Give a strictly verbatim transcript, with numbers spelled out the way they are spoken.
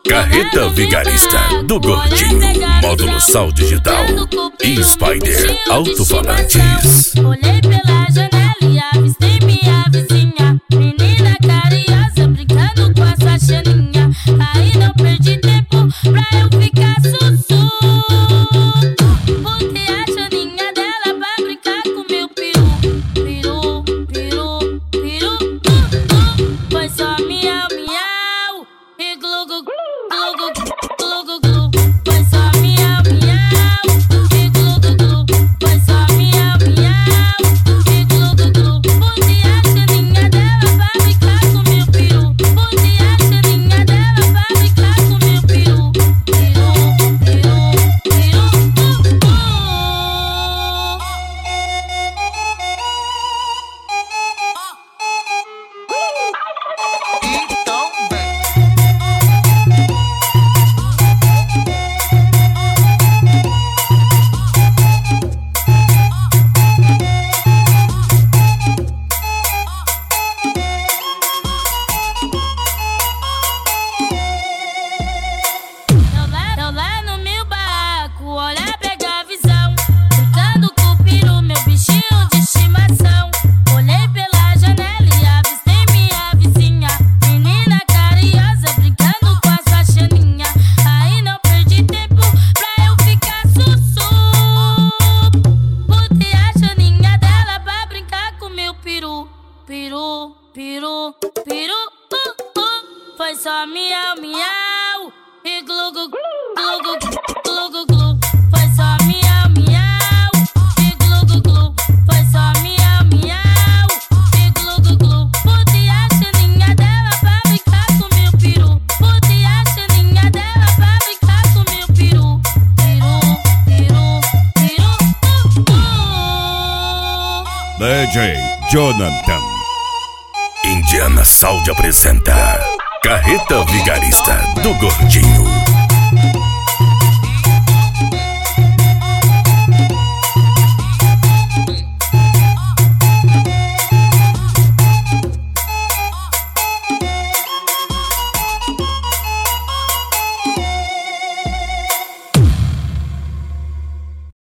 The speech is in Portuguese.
Carreta Vigarista do Gordinho, módulo Sal Digital e Spider Alto-Falantes. Olhei pela janela e avistei minha vizinha, menina carinhosa, brincando com a sua chaninha. Aí não perdi tempo pra eu ficar sussu. Botei a chaninha dela pra brincar com meu peru. Peru, peru, peru, uh, uh. Foi só miau, miau e glu, glu, glu, glu, glu, glu, glu. Foi só miau, miau e glu, glu, glu. Foi só miau, miau e glu, glu, glu. Botei a chaninha dela pra brincar com meu peru. Botei a chaninha dela pra brincar com meu peru. Peru, peru, peru, uh, uh. Então vem. Eu lá, eu lá no meu barraco, olha, pega a visão. Brincando com o peru, meu bichinho de estimação. Olhei pela janela e avistei minha vizinha, menina carinhosa, brincando com a sua chaninha. Aí não perdi tempo pra eu ficar sussu. Botei a chaninha dela pra brincar com meu peru. Peru, peru, peru, uh, uh. Foi só miau, miau e glu, glu, glu, glu, glu, glu, glu. Foi só miau, miau e glu, glu, glu. Foi só miau, miau e glu, glu, glu. Botei a chaninha dela pra brincar com meu peru. Botei a chaninha dela pra brincar com meu peru. Peru, peru, peru, uh, uh. D J Jonathan. Indiana Saúde apresenta Carreta Vigarista do Gordinho.